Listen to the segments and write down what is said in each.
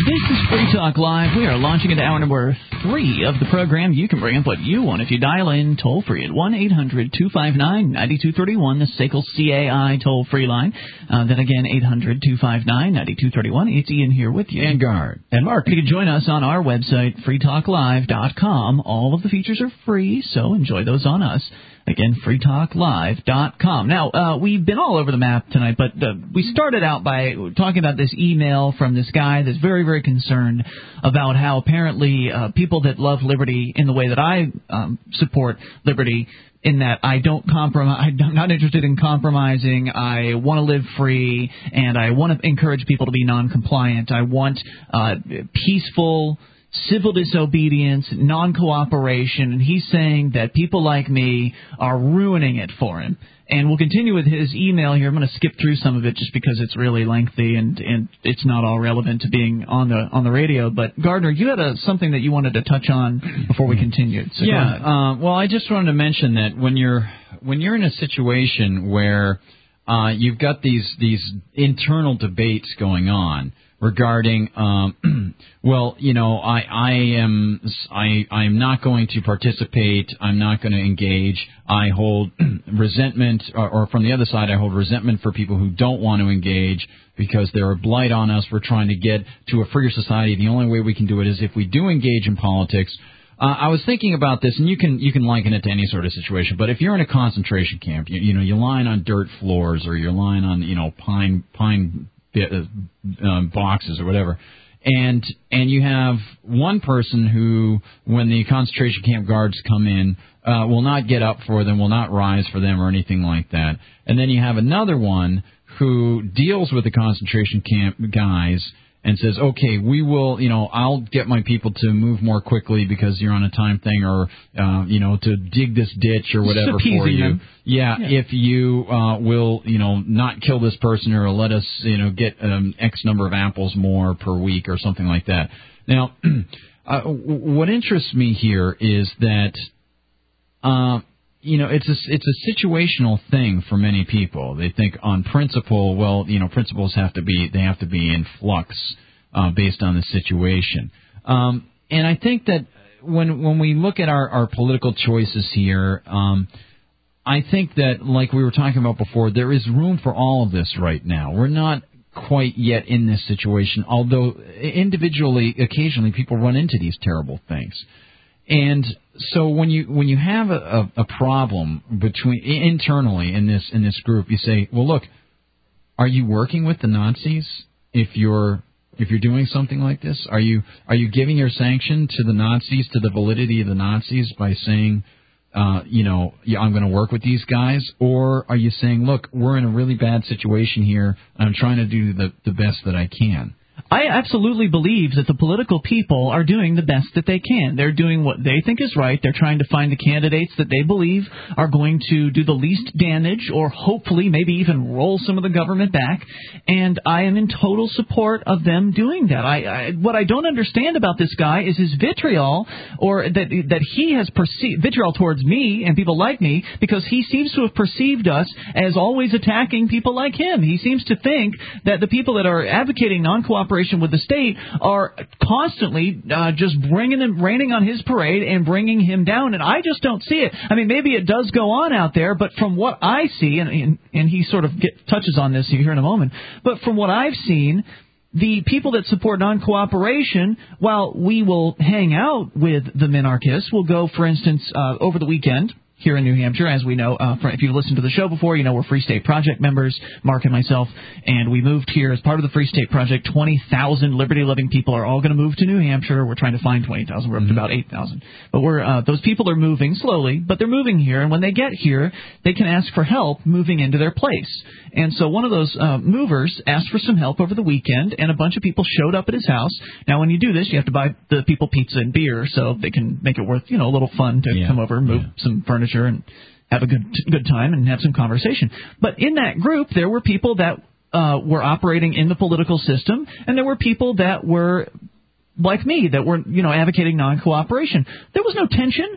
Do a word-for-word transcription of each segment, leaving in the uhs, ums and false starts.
This is Free Talk Live. We are launching into hour number three of the program. You can bring up what you want if you dial in toll-free at one eight hundred two five nine nine two three one, the S A C L C A I toll-free line. Uh, then again, eight hundred two five nine nine two three one. It's Ian here with you. And Guard. And Mark. You can join us on our website, free talk live dot com. All of the features are free, so enjoy those on us. Again, free talk live dot com. Now, uh, we've been all over the map tonight, but uh, we started out by talking about this email from this guy that's very, very concerned about how apparently uh, people that love liberty in the way that I um, support liberty, in that I don't compromise, I'm not interested in compromising, I want to live free, and I want to encourage people to be non-compliant. I want uh, peaceful civil disobedience, non-cooperation, and he's saying that people like me are ruining it for him. And we'll continue with his email here. I'm going to skip through some of it just because it's really lengthy and, and it's not all relevant to being on the on the radio. But, Gardner, you had a, something that you wanted to touch on before we continued. So yeah, uh, well, I just wanted to mention that when you're when you're in a situation where uh, you've got these these internal debates going on, regarding, um, well, you know, I, I am, I, I am not going to participate. I'm not going to engage. I hold resentment, or, or from the other side, I hold resentment for people who don't want to engage because they're a blight on us. We're trying to get to a freer society. The only way we can do it is if we do engage in politics. Uh, I was thinking about this, and you can you can liken it to any sort of situation. But if you're in a concentration camp, you, you know, you're lying on dirt floors, or you're lying on, you know, pine pine. Um, boxes or whatever, and and you have one person who, when the concentration camp guards come in, uh, will not get up for them, will not rise for them or anything like that. And then you have another one who deals with the concentration camp guys and says, okay, we will, you know, I'll get my people to move more quickly because you're on a time thing, or, uh, you know, to dig this ditch or whatever for you. Yeah, yeah, if you uh, will, you know, not kill this person, or let us, you know, get um, X number of apples more per week or something like that. Now, uh, what interests me here is that, uh, you know, it's a, it's a situational thing for many people. They think on principle, well, you know, principles have to be, they have to be in flux uh, based on the situation. Um, and I think that when when we look at our, our political choices here, um, I think that, like we were talking about before, there is room for all of this right now. We're not quite yet in this situation, although individually, occasionally, people run into these terrible things. And so when you when you have a, a, a problem between internally in this in this group, you say, well, look, are you working with the Nazis if you're if you're doing something like this? Are you are you giving your sanction to the Nazis, to the validity of the Nazis, by saying, uh, you know, yeah, I'm going to work with these guys? Or are you saying, look, we're in a really bad situation here, and I'm trying to do the, the best that I can? I absolutely believe that the political people are doing the best that they can. They're doing what they think is right. They're trying to find the candidates that they believe are going to do the least damage, or hopefully maybe even roll some of the government back. And I am in total support of them doing that. I, I what I don't understand about this guy is his vitriol, or that that he has perceived vitriol towards me and people like me, because he seems to have perceived us as always attacking people like him. He seems to think that the people that are advocating non-cooperation with the state are constantly uh, just bringing him, raining on his parade and bringing him down, and I just don't see it. I mean, maybe it does go on out there, but from what I see, and and, and he sort of get, touches on this here in a moment, but from what I've seen, the people that support non-cooperation, while we will hang out with the minarchists, will go, for instance, uh, over the weekend here in New Hampshire, as we know, uh, if you've listened to the show before, you know we're Free State Project members, Mark and myself, and we moved here as part of the Free State Project. twenty thousand liberty-loving people are all going to move to New Hampshire. We're trying to find twenty thousand. We're up to about eight thousand. But we're uh, those people are moving slowly, but they're moving here, and when they get here, they can ask for help moving into their place. And so one of those uh, movers asked for some help over the weekend, and a bunch of people showed up at his house. Now, when you do this, you have to buy the people pizza and beer so they can make it worth, you know, a little fun to yeah. come over and move yeah. some furniture and have a good good time and have some conversation. But in that group, there were people that uh, were operating in the political system, and there were people that were like me, that were, you know, advocating non-cooperation. There was no tension.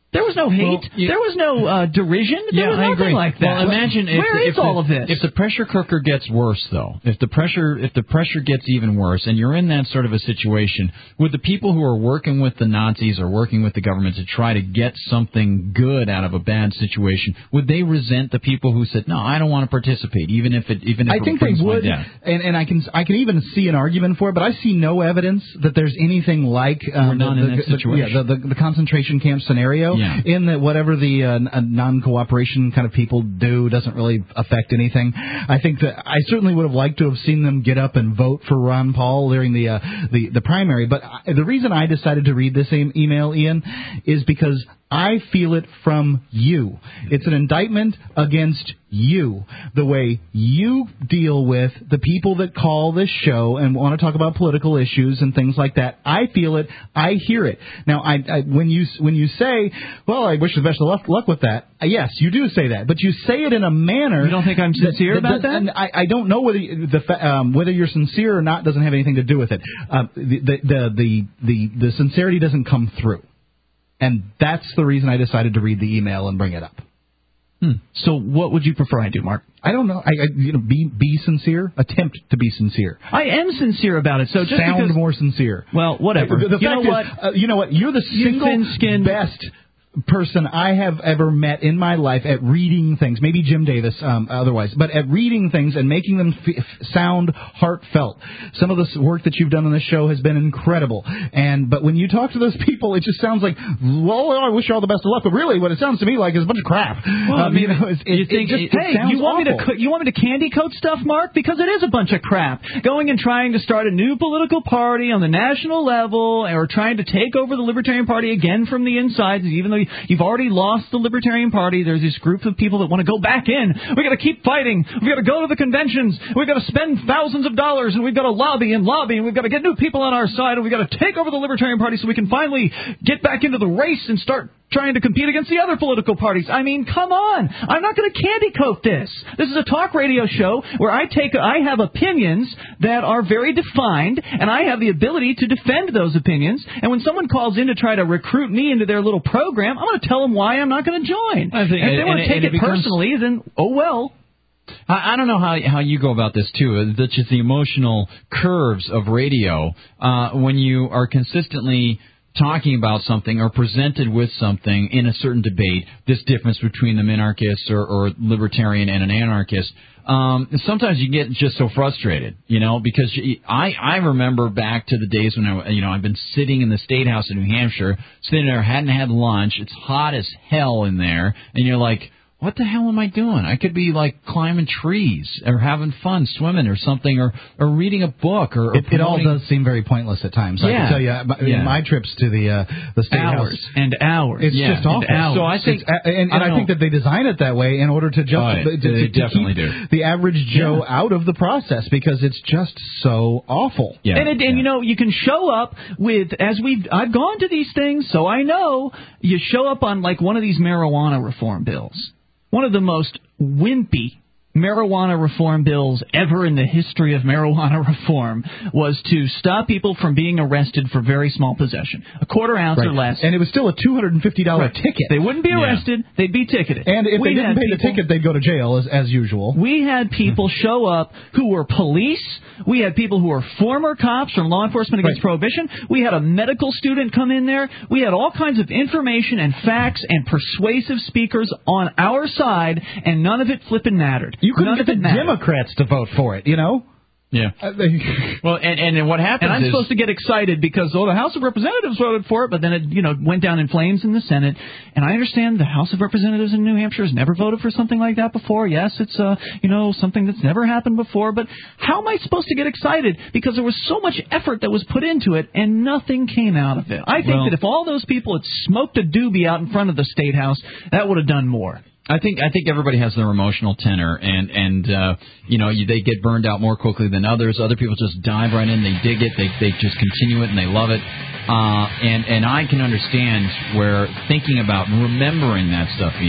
There was no hate. Well, you, there was no uh, derision. There yeah, was nothing I agree. like that. Well, imagine if, Where if is all the, of this? If the pressure cooker gets worse, though, if the pressure if the pressure gets even worse, and you're in that sort of a situation, would the people who are working with the Nazis or working with the government to try to get something good out of a bad situation, would they resent the people who said, "No, I don't want to participate," even if it even if I it think brings they would, my death? and and I can I can even see an argument for it, but I see no evidence that there's anything like um, We're not the, in that the, situation. The, yeah, the, the, the concentration camp scenario. Yeah. In that whatever the uh, non-cooperation kind of people do doesn't really affect anything. I think that I certainly would have liked to have seen them get up and vote for Ron Paul during the uh, the the primary. But I, the reason I decided to read this e- email, Ian, is because I feel it from you. It's an indictment against you, the way you deal with the people that call this show and want to talk about political issues and things like that. I feel it. I hear it. Now, I, I when you when you say, well, I wish the best of luck, luck with that, uh, yes, you do say that, but you say it in a manner. You don't think I'm sincere that, that, about that? And I, I don't know whether you, the um, whether you're sincere or not doesn't have anything to do with it. Uh, the, the, the the the the sincerity doesn't come through. And that's the reason I decided to read the email and bring it up. Hmm. So what would you prefer I do, Mark? I don't know. I, I you know, be be sincere. Attempt to be sincere. I am sincere about it. So just sound because, more sincere. Well, whatever. The, the you fact know is, what? Uh, you know what? You're the you single thin-skinned best person I have ever met in my life at reading things, maybe Jim Davis um, otherwise, but at reading things and making them f- sound heartfelt. Some of the work that you've done on this show has been incredible. And but when you talk to those people, it just sounds like, well, I wish you all the best of luck. But really, what it sounds to me like is a bunch of crap. Well, um, I mean, you know, it, you it, think, it just, hey, it sounds you want awful. me to co- you want me to candy coat stuff, Mark? Because it is a bunch of crap. Going and trying to start a new political party on the national level, or trying to take over the Libertarian Party again from the inside, even though you've already lost the Libertarian Party. There's this group of people that want to go back in. We got to keep fighting. We got to go to the conventions. We got to spend thousands of dollars, and we've got to lobby and lobby, and we've got to get new people on our side, and we've got to take over the Libertarian Party so we can finally get back into the race and start trying to compete against the other political parties. I mean, come on. I'm not going to candy coat this. This is a talk radio show where I take, I have opinions that are very defined, and I have the ability to defend those opinions. And when someone calls in to try to recruit me into their little program, I'm going to tell them why I'm not going to join. I think, and if they and, want to and, take and it, it becomes, personally, then oh well. I, I don't know how how you go about this too. That's just the emotional curves of radio uh, when you are consistently talking about something or presented with something in a certain debate, this difference between the minarchist or, or libertarian and an anarchist, um, sometimes you get just so frustrated, you know, because you, I, I remember back to the days when I, you know, I've been sitting in the State House in New Hampshire, sitting there, hadn't had lunch, it's hot as hell in there, and you're like, what the hell am I doing? I could be, like, climbing trees or having fun swimming or something or, or reading a book. or, or it, it all does seem very pointless at times. Yeah. I can tell you, my, yeah. my trips to the uh, the State hours House. and hours. It's yeah, just awful. Hours. So I think, it's, and, and I, I think that they design it that way in order to just oh, to, to, they to definitely keep do. the average Joe yeah. out of the process because it's just so awful. Yeah. And, it, and yeah. you know, you can show up with, as we've, I've gone to these things, so I know, you show up on like one of these marijuana reform bills. One of the most wimpy marijuana reform bills ever in the history of marijuana reform was to stop people from being arrested for very small possession, a quarter ounce right. or less. And it was still a two hundred fifty dollars right. ticket. They wouldn't be arrested. Yeah. They'd be ticketed. And if we they didn't pay people, the ticket, they'd go to jail as, as usual. We had people show up who were police. We had people who were former cops from Law Enforcement Against right. Prohibition. We had a medical student come in there. We had all kinds of information and facts and persuasive speakers on our side, and none of it flipping mattered. You couldn't none get the Democrats to vote for it, you know? Yeah. Uh, they, well, and, and what happens And I'm is... supposed to get excited because, oh, the House of Representatives voted for it, but then it, you know, went down in flames in the Senate. And I understand the House of Representatives in New Hampshire has never voted for something like that before. Yes, it's, uh, you know, something that's never happened before. But how am I supposed to get excited? Because there was so much effort that was put into it, and nothing came out of it. I think well, that if all those people had smoked a doobie out in front of the State House, that would have done more. I think I think everybody has their emotional tenor, and and uh, you know you, they get burned out more quickly than others. Other people just dive right in, they dig it, they they just continue it, and they love it. Uh, and and I can understand where thinking about remembering that stuff, Ian,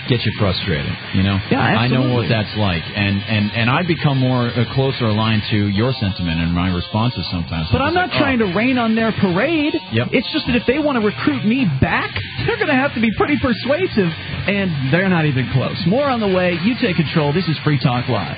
get you frustrated, you know? Yeah, I know absolutely. what that's like, and, and, and I become more uh, closer aligned to your sentiment and my responses sometimes. But I'm not like, trying oh. to rain on their parade. Yep. It's just that if they want to recruit me back, they're going to have to be pretty persuasive, and they're not even close. More on the way. You take control. This is Free Talk Live.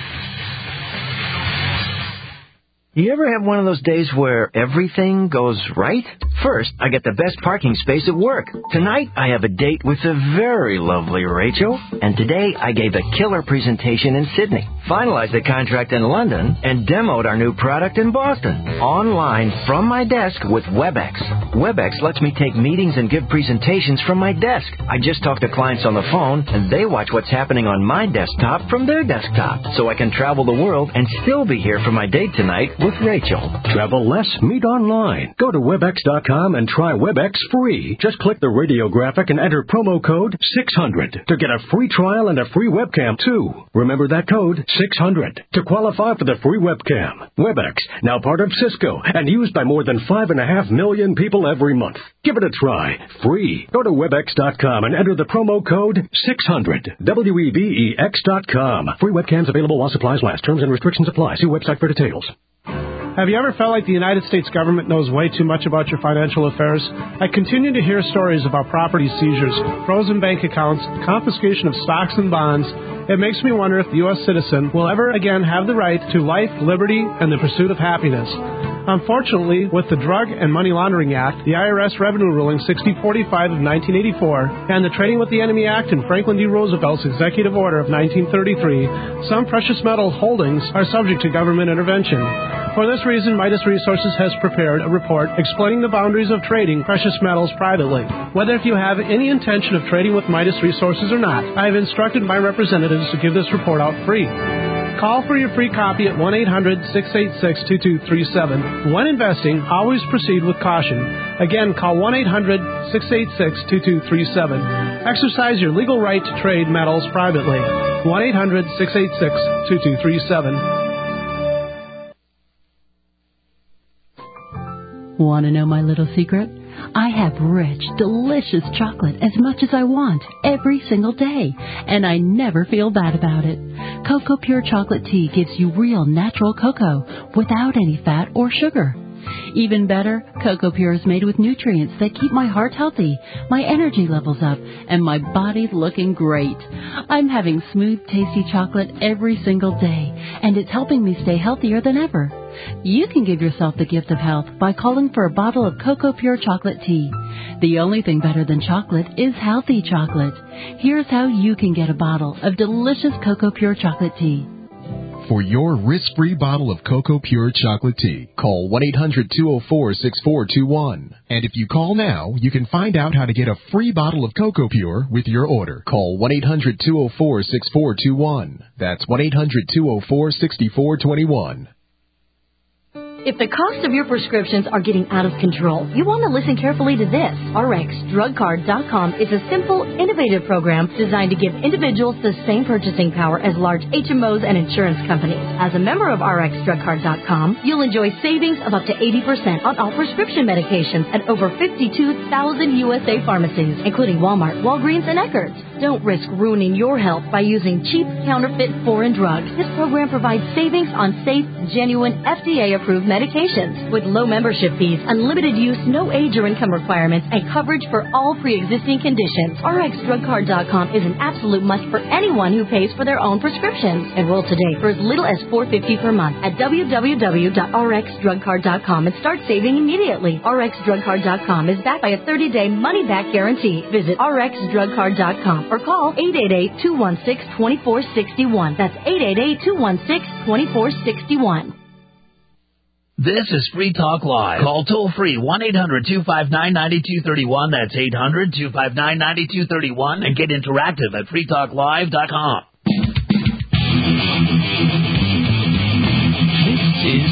You ever have one of those days where everything goes right? First, I get the best parking space at work. Tonight, I have a date with the very lovely Rachel. And today, I gave a killer presentation in Sydney, finalized a contract in London, and demoed our new product in Boston. Online from my desk with WebEx. WebEx lets me take meetings and give presentations from my desk. I just talk to clients on the phone, and they watch what's happening on my desktop from their desktop. So I can travel the world and still be here for my date tonight with Rachel. Travel less, meet online. Go to webex dot com and try WebEx free. Just click the radio graphic and enter promo code six hundred to get a free trial and a free webcam, too. Remember that code, six hundred, to qualify for the free webcam. WebEx, now part of Cisco and used by more than five and a half million people every month. Give it a try. Free. Go to webex dot com and enter the promo code six hundred. W E B E X dot com. Free webcams available while supplies last. Terms and restrictions apply. See website for details. Have you ever felt like the United States government knows way too much about your financial affairs? I continue to hear stories about property seizures, frozen bank accounts, confiscation of stocks and bonds. It makes me wonder if the U S citizen will ever again have the right to life, liberty, and the pursuit of happiness. Unfortunately, with the Drug and Money Laundering Act, the I R S Revenue Ruling sixty forty-five of nineteen eighty-four, and the Trading with the Enemy Act and Franklin D. Roosevelt's Executive Order of nineteen thirty-three, some precious metal holdings are subject to government intervention. For this reason, Midas Resources has prepared a report explaining the boundaries of trading precious metals privately. Whether if you have any intention of trading with Midas Resources or not, I have instructed my representatives to give this report out free. Call for your free copy at one eight hundred six eight six two two three seven. When investing, always proceed with caution. Again, call one eight hundred six eight six two two three seven. Exercise your legal right to trade metals privately. one eight hundred six eight six two two three seven. Want to know my little secret? I have rich, delicious chocolate as much as I want every single day, and I never feel bad about it. Cocoa Pure Chocolate Tea gives you real natural cocoa without any fat or sugar. Even better, Cocoa Pure is made with nutrients that keep my heart healthy, my energy levels up, and my body looking great. I'm having smooth, tasty chocolate every single day, and it's helping me stay healthier than ever. You can give yourself the gift of health by calling for a bottle of Cocoa Pure Chocolate Tea. The only thing better than chocolate is healthy chocolate. Here's how you can get a bottle of delicious Cocoa Pure Chocolate Tea. For your risk-free bottle of Cocoa Pure Chocolate Tea, call one eight hundred two oh four six four two one. And if you call now, you can find out how to get a free bottle of Cocoa Pure with your order. Call one eight hundred two oh four six four two one. That's one eight hundred two oh four six four two one. If the cost of your prescriptions are getting out of control, you want to listen carefully to this. R X Drug Card dot com is a simple, innovative program designed to give individuals the same purchasing power as large H M Os and insurance companies. As a member of R X Drug Card dot com, you'll enjoy savings of up to eighty percent on all prescription medications at over fifty-two thousand U S A pharmacies, including Walmart, Walgreens, and Eckerd's. Don't risk ruining your health by using cheap, counterfeit, foreign drugs. This program provides savings on safe, genuine, F D A-approved medications with low membership fees, unlimited use, no age or income requirements, and coverage for all pre-existing conditions. R X Drug Card dot com is an absolute must for anyone who pays for their own prescriptions. Enroll today for as little as four dollars and fifty cents per month at w w w dot r x drug card dot com and start saving immediately. R X Drug Card dot com is backed by a thirty-day money-back guarantee. Visit R X Drug Card dot com or call eight eight eight, two one six, two four six one. That's eight eight eight, two one six, two four six one. This is Free Talk Live. Call toll-free one eight hundred two five nine nine two three one. That's eight hundred two five nine nine two three one. And get interactive at free talk live dot com. This is Free Talk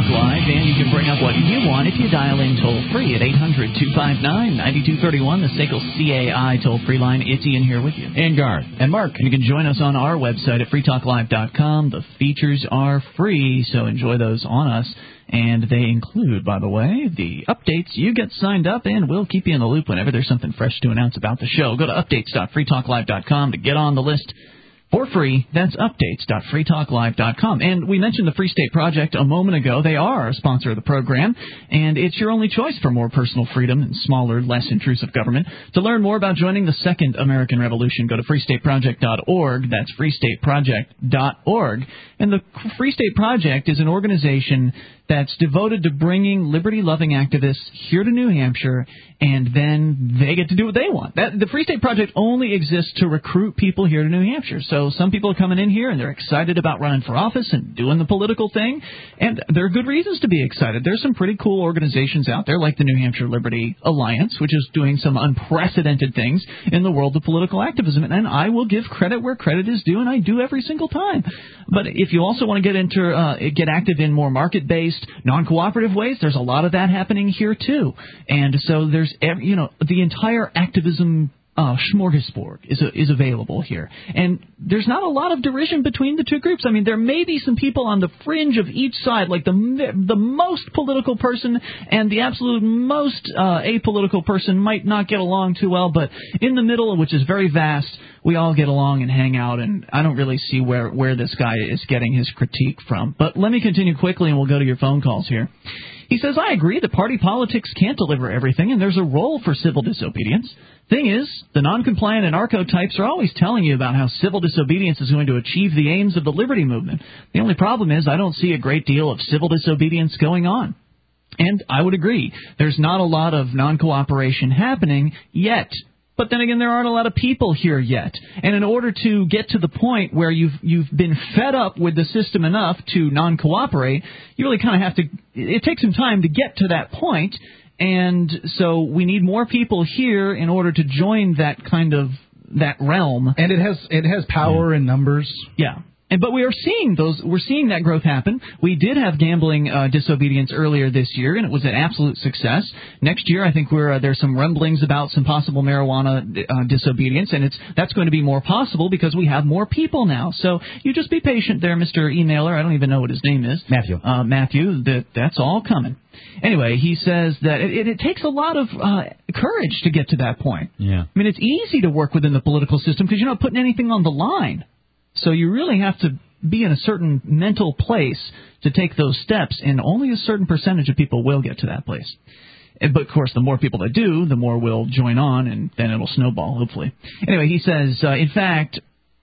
Talk Live, and you can bring up what you want if you dial in toll-free at eight hundred, two five nine, nine two three one, the S A C L C A I toll-free line. It's Ian here with you. And Garth. And Mark. And you can join us on our website at free talk live dot com. The features are free, so enjoy those on us. And they include, by the way, the updates. You get signed up, and we'll keep you in the loop whenever there's something fresh to announce about the show. Go to updates dot free talk live dot com to get on the list. For free, that's updates dot free talk live dot com. And we mentioned the Free State Project a moment ago. They are a sponsor of the program, and it's your only choice for more personal freedom and smaller, less intrusive government. To learn more about joining the Second American Revolution, go to free state project dot org. That's free state project dot org. And the Free State Project is an organization that's devoted to bringing liberty-loving activists here to New Hampshire, and then they get to do what they want. That, the Free State Project only exists to recruit people here to New Hampshire. So some people are coming in here, and they're excited about running for office and doing the political thing, and there are good reasons to be excited. There's some pretty cool organizations out there, like the New Hampshire Liberty Alliance, which is doing some unprecedented things in the world of political activism, and I will give credit where credit is due, and I do every single time. But if you also want to get into uh, get active in more market-based, non-cooperative ways, there's a lot of that happening here too. And so there's, you know, the entire activism uh, smorgasbord is a, is available here. And there's not a lot of derision between the two groups. I mean, there may be some people on the fringe of each side, like the the most political person and the absolute most uh, apolitical person might not get along too well, but in the middle, which is very vast, we all get along and hang out, and I don't really see where, where this guy is getting his critique from. But let me continue quickly, and we'll go to your phone calls here. He says, I agree that party politics can't deliver everything, and there's a role for civil disobedience. Thing is, the non-compliant anarcho-types are always telling you about how civil disobedience is going to achieve the aims of the liberty movement. The only problem is I don't see a great deal of civil disobedience going on. And I would agree. There's not a lot of non-cooperation happening yet. But then again, there aren't a lot of people here yet. And in order to get to the point where you've you've been fed up with the system enough to non-cooperate, you really kind of have to – it takes some time to get to that point. And so we need more people here in order to join that kind of – that realm. And it has it has power in numbers. Yeah. And, but we are seeing those. We're seeing that growth happen. We did have gambling uh, disobedience earlier this year, and it was an absolute success. Next year, I think we're uh, there's some rumblings about some possible marijuana uh, disobedience, and it's that's going to be more possible because we have more people now. So you just be patient there, Mister Emailer. I don't even know what his name is. Matthew. Uh, Matthew. That that's all coming. Anyway, he says that it, it, it takes a lot of uh, courage to get to that point. Yeah. I mean, it's easy to work within the political system because you're not putting anything on the line. So you really have to be in a certain mental place to take those steps, and only a certain percentage of people will get to that place. But, of course, the more people that do, the more will join on, and then it'll snowball, hopefully. Anyway, he says, uh, in fact,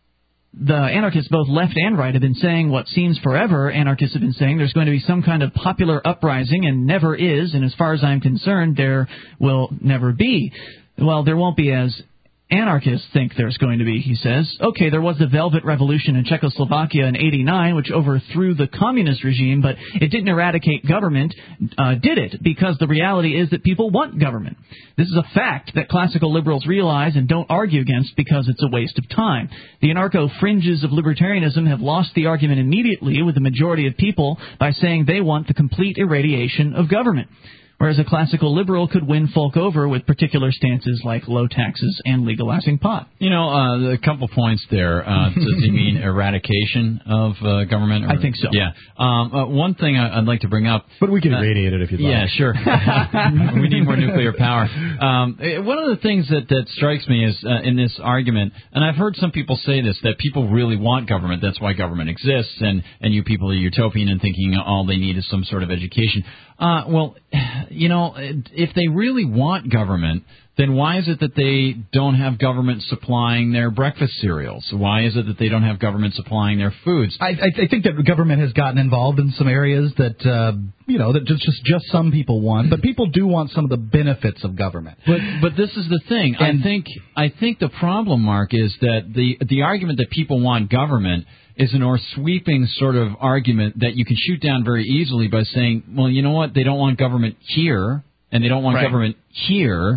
the anarchists, both left and right, have been saying what seems forever. Anarchists have been saying there's going to be some kind of popular uprising, and never is, and as far as I'm concerned, there will never be. Well, there won't be as anarchists think there's going to be, he says. Okay, there was the Velvet Revolution in Czechoslovakia in eighty-nine, which overthrew the communist regime, but it didn't eradicate government, uh, did it? Because the reality is that people want government. This is a fact that classical liberals realize and don't argue against because it's a waste of time. The anarcho-fringes of libertarianism have lost the argument immediately with the majority of people by saying they want the complete irradiation of government. Whereas a classical liberal could win folk over with particular stances like low taxes and legalizing pot. You know, uh, a couple points there. Uh, does he mean eradication of uh, government? Or, I think so. Yeah. Um, uh, one thing I, I'd like to bring up. But we can irradiate uh, it if you'd like. Yeah, sure. We need more nuclear power. Um, one of the things that, that strikes me is uh, in this argument, and I've heard some people say this, that people really want government. That's why government exists, and, and you people are utopian and thinking all they need is some sort of education. Uh, well, you know, if they really want government, then why is it that they don't have government supplying their breakfast cereals? Why is it that they don't have government supplying their foods? I, I think that government has gotten involved in some areas that, uh, you know, that just, just just some people want. But people do want some of the benefits of government. But but this is the thing. And I think I think the problem, Mark, is that the the argument that people want government is an or sweeping sort of argument that you can shoot down very easily by saying, well, you know what, they don't want government here, and they don't want right. government here.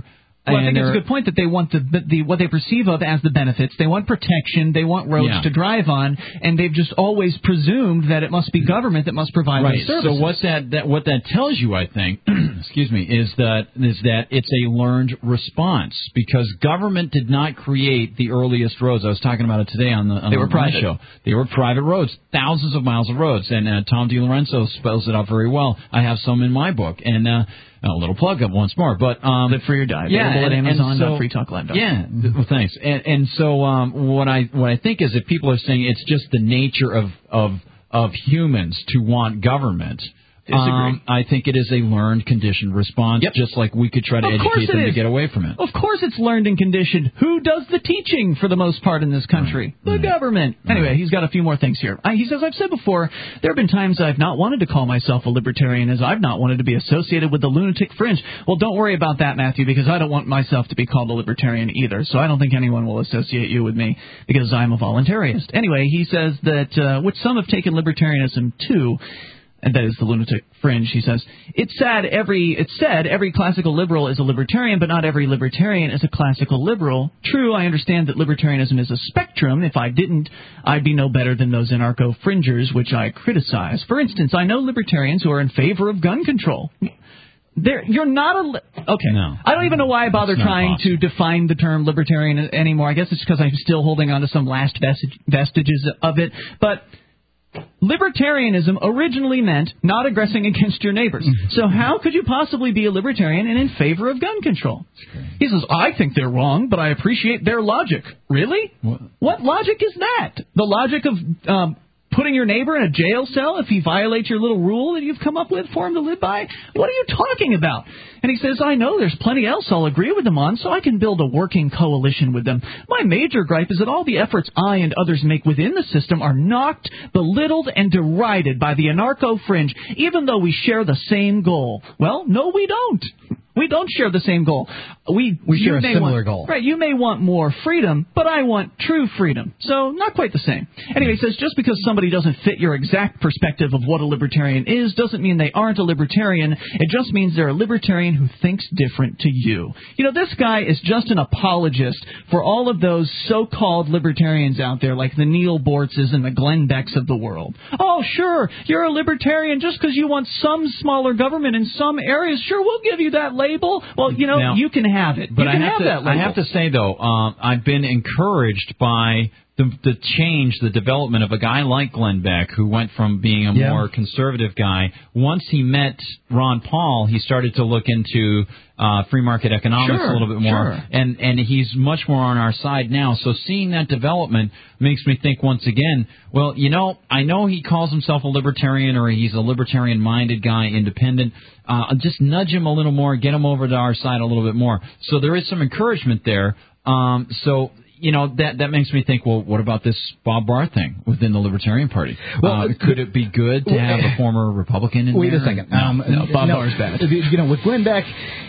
Well, I think and it's a good point that they want the, the, the what they perceive of as the benefits. They want protection. They want roads Yeah. to drive on, and they've just always presumed that it must be government that must provide Right. those services. So what that, that what that tells you, I think, excuse me, is that is that it's a learned response because government did not create the earliest roads. I was talking about it today on the on They the were private. show. They were private roads, thousands of miles of roads, and uh, Tom DiLorenzo spells it out very well. I have some in my book, and uh, a little plug up once more, but um, Live Free or Die. Yeah, Available and, at Amazon and dot so, free talk live dot com. Yeah, th- well, thanks. And, and so um, what I what I think is that people are saying it's just the nature of of of humans to want government. Disagree. Um, I think it is a learned, conditioned response, Yep. just like we could try to Of course educate it them to is. get away from it. Of course it's learned and conditioned. Who does the teaching for the most part in this country? Right. The government. Right. Anyway, he's got a few more things here. I, he says, I've said before, there have been times I've not wanted to call myself a libertarian as I've not wanted to be associated with the lunatic fringe. Well, don't worry about that, Matthew, because I don't want myself to be called a libertarian either, so I don't think anyone will associate you with me because I'm a voluntarist. Anyway, he says that, uh, which some have taken libertarianism to, and that is the lunatic fringe, he says, it's sad every it's said every classical liberal is a libertarian, but not every libertarian is a classical liberal. True, I understand that libertarianism is a spectrum. If I didn't, I'd be no better than those anarcho-fringers which I criticize. For instance, I know libertarians who are in favor of gun control. There, you're not a... Li- okay, No. I don't even know why I bother It's not trying possible. to define the term libertarian anymore. I guess it's because I'm still holding on to some last vestige, vestiges of it. But... libertarianism originally meant not aggressing against your neighbors. So how could you possibly be a libertarian and in favor of gun control? He says, I think they're wrong, but I appreciate their logic. Really? What? What logic is that? The logic of um, putting your neighbor in a jail cell if he violates your little rule that you've come up with for him to live by? What are you talking about? And he says, I know there's plenty else I'll agree with them on, so I can build a working coalition with them. My major gripe is that all the efforts I and others make within the system are knocked, belittled, and derided by the anarcho-fringe, even though we share the same goal. Well, no, we don't. We don't share the same goal. We We you share a may similar want, goal. Right, you may want more freedom, but I want true freedom. So, not quite the same. Anyway, he says, just because somebody doesn't fit your exact perspective of what a libertarian is doesn't mean they aren't a libertarian. It just means they're a libertarian who thinks different to you. You know, this guy is just an apologist for all of those so-called libertarians out there, like the Neil Bortzes and the Glenn Becks of the world. Oh, sure, you're a libertarian just because you want some smaller government in some areas. Sure, we'll give you that label. Well, you know, Now, you can have it. But you I can have, have to, that label. I have to say, though, um, I've been encouraged by the, the change, the development of a guy like Glenn Beck, who went from being a Yeah. more conservative guy. Once he met Ron Paul, he started to look into uh, free market economics Sure, a little bit more, sure. and and he's much more on our side now. So seeing that development makes me think once again, well, you know, I know he calls himself a libertarian or he's a libertarian-minded guy, independent. Uh, just nudge him a little more, get him over to our side a little bit more. So there is some encouragement there. Um, so. You know, that that makes me think, well, what about this Bob Barr thing within the Libertarian Party? Well, uh, could it be good to have a former Republican in Wait there? a second. No, Um, no, Bob no, Barr's bad. You know, with Glenn Beck,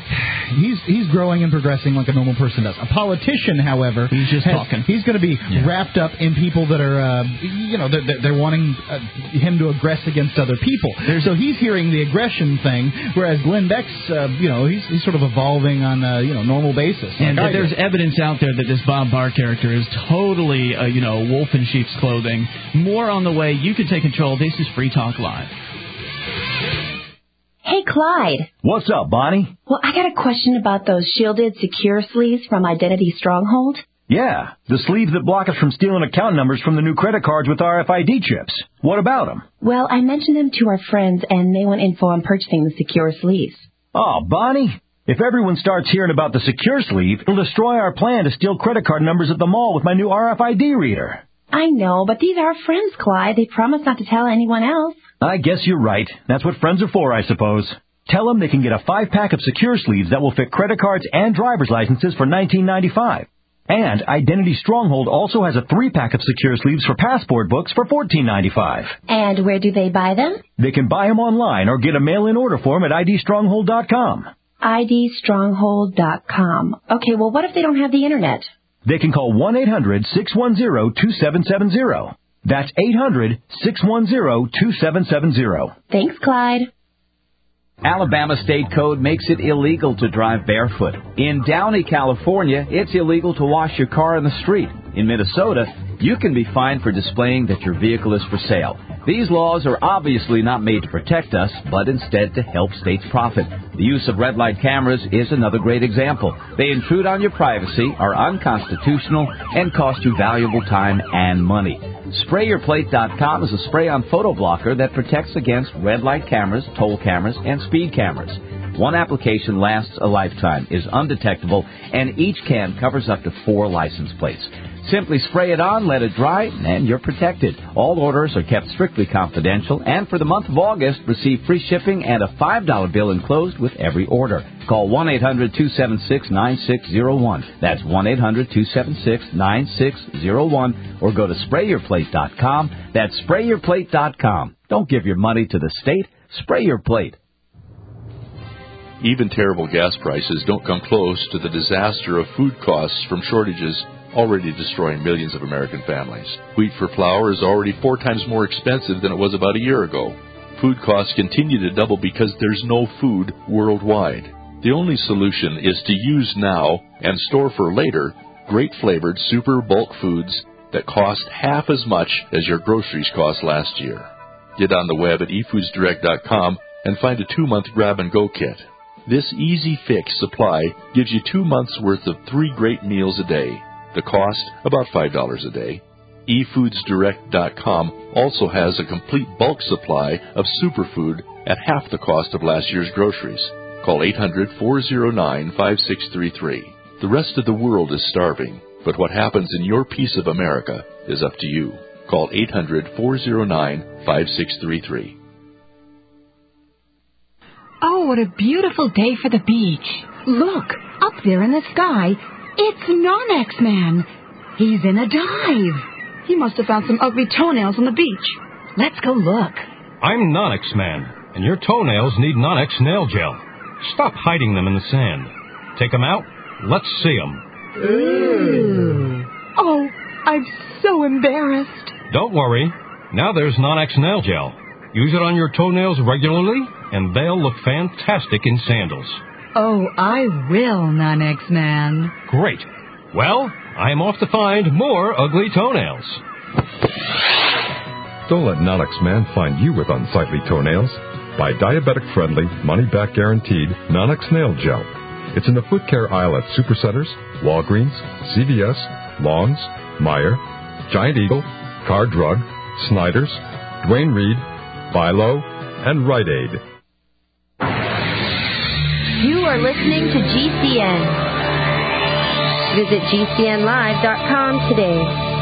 he's he's growing and progressing like a normal person does. A politician, however, He's just has- talking. He's going to be Yeah. wrapped up in people that are, uh, you know, they're, they're wanting uh, him to aggress against other people. So he's hearing the aggression thing, whereas Glenn Beck's, uh, you know, he's, he's sort of evolving on a you know normal basis. And like I that there's do. evidence out there that this Bob Barr character is totally, uh, you know, wolf in sheep's clothing. More on the way. You can take control. This is Free Talk Live. Hey, Clyde. What's up, Bonnie? Well, I got a question about those shielded secure sleeves from Identity Stronghold. Yeah, the sleeves that block us from stealing account numbers from the new credit cards with R F I D chips. What about them? Well, I mentioned them to our friends, and they want info on purchasing the secure sleeves. Oh, Bonnie, if everyone starts hearing about the secure sleeve, it'll destroy our plan to steal credit card numbers at the mall with my new R F I D reader. I know, but these are our friends, Clyde. They promised not to tell anyone else. I guess you're right. That's what friends are for, I suppose. Tell them they can get a five-pack of secure sleeves that will fit credit cards and driver's licenses for nineteen ninety-five dollars. And Identity Stronghold also has a three-pack of secure sleeves for passport books for fourteen ninety-five dollars. And where do they buy them? They can buy them online or get a mail-in order form at I D stronghold dot com. I D stronghold dot com. Okay, well, what if they don't have the Internet? They can call one eight hundred six one zero two seven seven zero. That's eight hundred six one zero two seven seven zero. Thanks, Clyde. Alabama state code makes it illegal to drive barefoot. In Downey, California, it's illegal to wash your car in the street. In Minnesota, you can be fined for displaying that your vehicle is for sale. These laws are obviously not made to protect us, but instead to help states profit. The use of red light cameras is another great example. They intrude on your privacy, are unconstitutional, and cost you valuable time and money. Spray Your Plate dot com is a spray-on photo blocker that protects against red light cameras, toll cameras, and speed cameras. One application lasts a lifetime, is undetectable, and each can covers up to four license plates. Simply spray it on, let it dry, and you're protected. All orders are kept strictly confidential, and for the month of August, receive free shipping and a five dollar bill enclosed with every order. Call one eight hundred two seven six nine six zero one. That's one eight hundred two seven six nine six zero one, or go to Spray Your Plate dot com. That's Spray Your Plate dot com. Don't give your money to the state. Spray your plate. Even terrible gas prices don't come close to the disaster of food costs from shortages already destroying millions of American families. Wheat for flour is already four times more expensive than it was about a year ago. Food costs continue to double because there's no food worldwide. The only solution is to use now and store for later great flavored super bulk foods that cost half as much as your groceries cost last year. Get on the web at e foods direct dot com and find a two-month grab-and-go kit. This easy fix supply gives you two months' worth of three great meals a day. The cost, about five dollars a day. e foods direct dot com also has a complete bulk supply of superfood at half the cost of last year's groceries. Call eight hundred four oh nine five six three three. The rest of the world is starving, but what happens in your piece of America is up to you. Call eight hundred four oh nine five six three three. Oh, what a beautiful day for the beach. Look, up there in the sky, it's Non-X Man. He's in a dive. He must have found some ugly toenails on the beach. Let's go look. I'm Non-X Man, and your toenails need Non-X nail gel. Stop hiding them in the sand. Take them out. Let's see them. Ooh. Oh, I'm so embarrassed. Don't worry. Now there's Non-X nail gel. Use it on your toenails regularly, and they'll look fantastic in sandals. Oh, I will, Non-X Man. Great. Well, I'm off to find more ugly toenails. Don't let Non-X Man find you with unsightly toenails. Buy diabetic-friendly, money-back guaranteed Non-X Nail Gel. It's in the foot care aisle at Supercenters, Walgreens, C V S, Lawns, Meijer, Giant Eagle, Car Drug, Snyder's, Duane Reade, Philo, and Rite Aid. You are listening to G C N. Visit G C N live dot com today.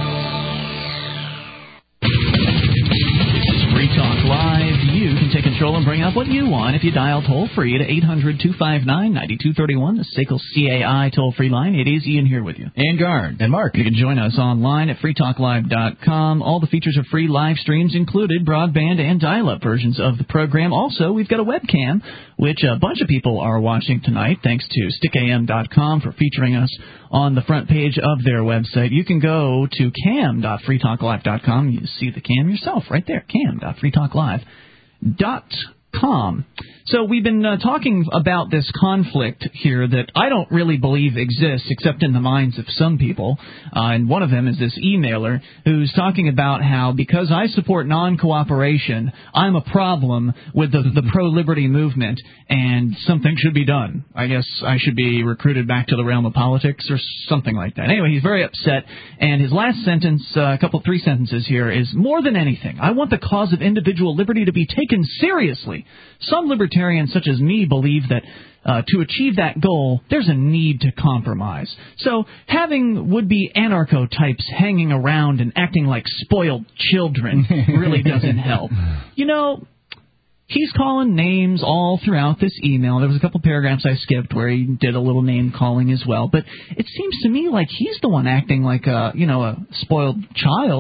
Free Talk Live. You can take control and bring up what you want if you dial toll-free to eight hundred two five nine nine two three one, the S A C L C A I toll-free line. It is Ian here with you. And Guard. And Mark. You can join us online at free talk live dot com. All the features are free. Live streams included, broadband and dial-up versions of the program. Also, we've got a webcam, which a bunch of people are watching tonight, thanks to stick A M dot com for featuring us on the front page of their website. You can go to cam dot free talk live dot com. You see the cam yourself right there, cam dot free talk live dot com. So we've been uh, talking about this conflict here that I don't really believe exists except in the minds of some people. Uh, and one of them is this emailer who's talking about how because I support non-cooperation, I'm a problem with the, the pro-liberty movement and something should be done. I guess I should be recruited back to the realm of politics or something like that. Anyway, he's very upset. And his last sentence, uh, a couple, three sentences here, is more than anything, I want the cause of individual liberty to be taken seriously. Some libertarians such as me believe that uh, to achieve that goal, there's a need to compromise. So having would-be anarcho-types hanging around and acting like spoiled children really doesn't help. You know, he's calling names all throughout this email. There was a couple paragraphs I skipped where he did a little name-calling as well. But it seems to me like he's the one acting like a, you know, a spoiled child.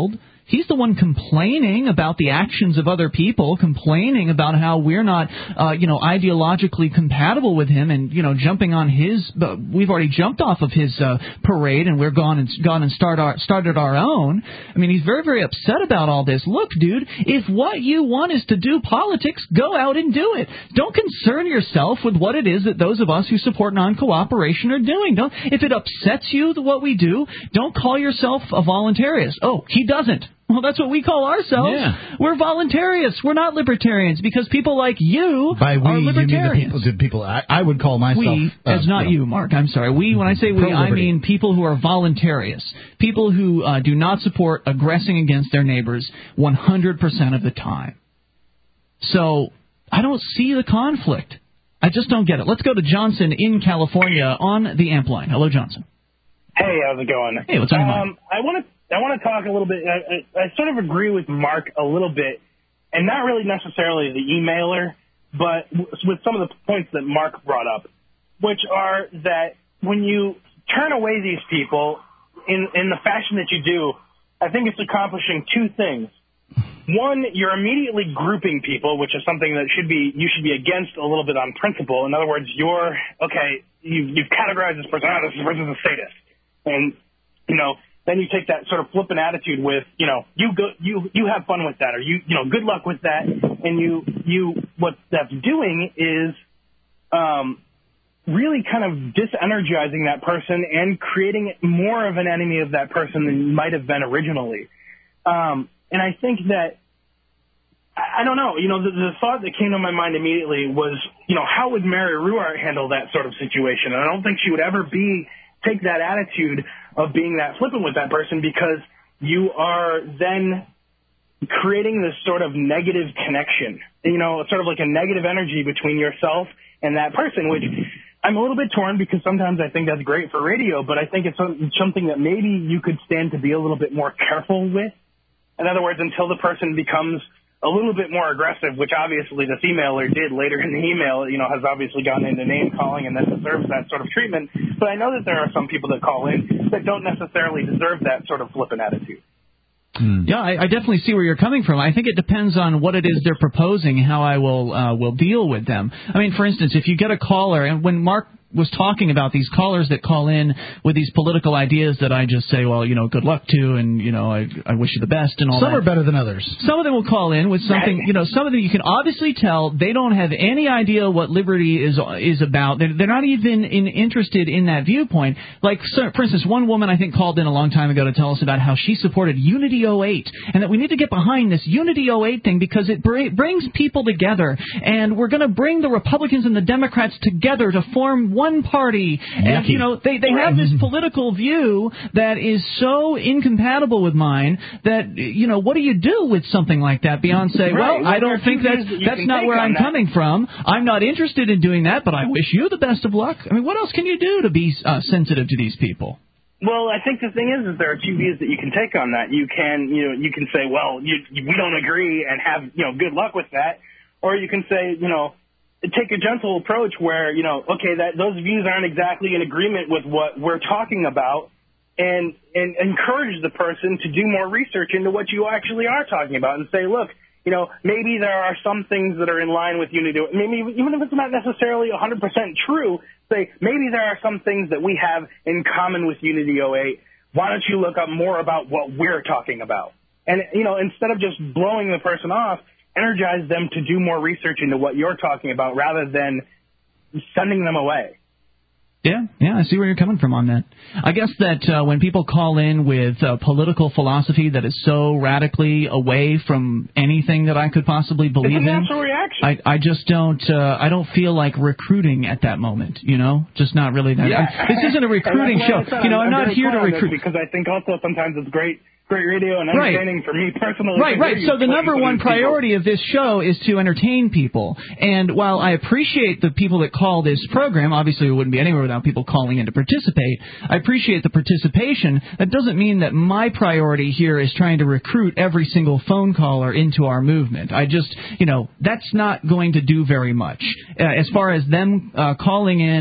He's the one complaining about the actions of other people, complaining about how we're not, uh, you know, ideologically compatible with him, and you know, jumping on his. Uh, we've already jumped off of his uh, parade, and we're gone and gone and start our, started our own. I mean, he's very, very upset about all this. Look, dude, if what you want is to do politics, go out and do it. Don't concern yourself with what it is that those of us who support non-cooperation are doing. Don't. If it upsets you what we do, don't call yourself a voluntarist. Oh, he doesn't. Well, that's what we call ourselves. Yeah. We're voluntarists. We're not libertarians because people like you By we, are libertarians. You mean the people, the people I, I would call myself. We, uh, as not you, know, you, Mark. I'm sorry. We, when I say we, I mean people who are voluntarists. People who uh, do not support aggressing against their neighbors one hundred percent of the time. So I don't see the conflict. I just don't get it. Let's go to Johnson in California on the amp line. Hello, Johnson. Hey, how's it going? Hey, what's on your mind? Um, I want to I want to talk a little bit. I, I, I sort of agree with Mark a little bit, and not really necessarily the emailer, but with some of the points that Mark brought up, which are that when you turn away these people in in the fashion that you do, I think it's accomplishing two things. One, you're immediately grouping people, which is something that should be you should be against a little bit on principle. In other words, you're okay. You, you've categorized this person. Oh, this person's a sadist. And, you know, then you take that sort of flippant attitude with, you know, you go, you, you have fun with that, or you, you know, good luck with that. And you, you, what that's doing is, um, really kind of disenergizing that person and creating more of an enemy of that person than you might have been originally. Um, and I think that, I don't know, you know, the, the thought that came to my mind immediately was, you know, how would Mary Ruwart handle that sort of situation? And I don't think she would ever be, take that attitude of being that flippant with that person, because you are then creating this sort of negative connection, you know, sort of like a negative energy between yourself and that person, which I'm a little bit torn because sometimes I think that's great for radio, but I think it's something that maybe you could stand to be a little bit more careful with. In other words, until the person becomes a little bit more aggressive, which obviously this emailer did later in the email, you know, has obviously gone into name calling and then deserves that sort of treatment. But I know that there are some people that call in that don't necessarily deserve that sort of flippant attitude. Hmm. Yeah, I, I definitely see where you're coming from. I think it depends on what it is they're proposing, how I will uh, will deal with them. I mean, for instance, if you get a caller, and when Mark was talking about these callers that call in with these political ideas that I just say, well, you know, good luck to, and, you know, I, I wish you the best and all Some that. Some are better than others. Some of them will call in with something, you know, some of them you can obviously tell they don't have any idea what liberty is is about. They're, they're not even in, interested in that viewpoint. Like, so, for instance, one woman I think called in a long time ago to tell us about how she supported Unity oh eight and that we need to get behind this Unity oh eight thing because it br- brings people together, and we're going to bring the Republicans and the Democrats together to form one party. And, you know, they, they have this political view that is so incompatible with mine that, you know, what do you do with something like that beyond say, well, I don't think that's, that's not where I'm coming from. I'm not interested in doing that, but I wish you the best of luck. I mean, what else can you do to be uh, sensitive to these people? Well, I think the thing is, is there are two views that you can take on that. You can, you know, you can say, well, you, we don't agree and have, you know, good luck with that. Or you can say, you know, take a gentle approach where, you know, okay, that those views aren't exactly in agreement with what we're talking about, and and encourage the person to do more research into what you actually are talking about and say, look, you know, maybe there are some things that are in line with Unity. Maybe even if it's not necessarily one hundred percent true, say maybe there are some things that we have in common with Unity oh eight. Why don't you look up more about what we're talking about? And, you know, instead of just blowing the person off, energize them to do more research into what you're talking about rather than sending them away. Yeah, yeah, I see where you're coming from on that. I guess that uh, when people call in with uh, political philosophy that is so radically away from anything that I could possibly believe it's a in, natural reaction. I, I just don't. Uh, I don't feel like recruiting at that moment. You know, just not really that. Yeah. This isn't a recruiting show. Said, you know, I'm, I'm, I'm not here to recruit because I think also sometimes it's great. Great radio and entertaining right. for me personally. Right, right. So the number one priority people. of this show is to entertain people. And while I appreciate the people that call this program, obviously we wouldn't be anywhere without people calling in to participate. I appreciate the participation. That doesn't mean that my priority here is trying to recruit every single phone caller into our movement. I just, you know, that's not going to do very much. Uh, as far as them uh, calling in